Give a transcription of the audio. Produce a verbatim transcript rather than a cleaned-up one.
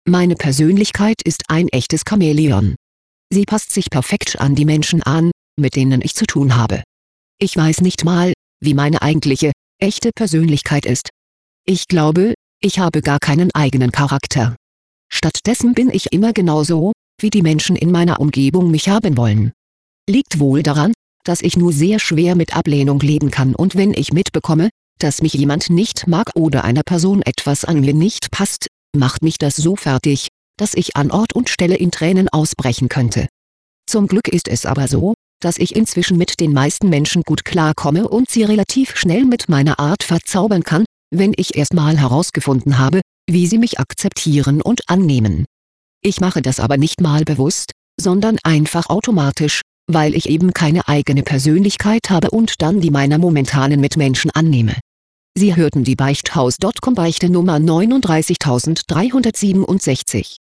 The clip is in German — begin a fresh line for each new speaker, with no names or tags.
Meine Persönlichkeit ist ein echtes Chamäleon. Sie passt sich perfekt an die Menschen an, mit denen ich zu tun habe. Ich weiß nicht mal, wie meine eigentliche, echte Persönlichkeit ist. Ich glaube, ich habe gar keinen eigenen Charakter. Stattdessen bin ich immer genauso, wie die Menschen in meiner Umgebung mich haben wollen. Liegt wohl daran, dass ich nur sehr schwer mit Ablehnung leben kann, und wenn ich mitbekomme, dass mich jemand nicht mag oder einer Person etwas an mir nicht passt, macht mich das so fertig, dass ich an Ort und Stelle in Tränen ausbrechen könnte. Zum Glück ist es aber so, dass ich inzwischen mit den meisten Menschen gut klarkomme und sie relativ schnell mit meiner Art verzaubern kann, wenn ich erstmal herausgefunden habe, wie sie mich akzeptieren und annehmen. Ich mache das aber nicht mal bewusst, sondern einfach automatisch, weil ich eben keine eigene Persönlichkeit habe und dann die meiner momentanen Mitmenschen annehme. Sie hörten die Beichthaus Punkt com Beichte Nummer neununddreißigtausenddreihundertsiebenundsechzig.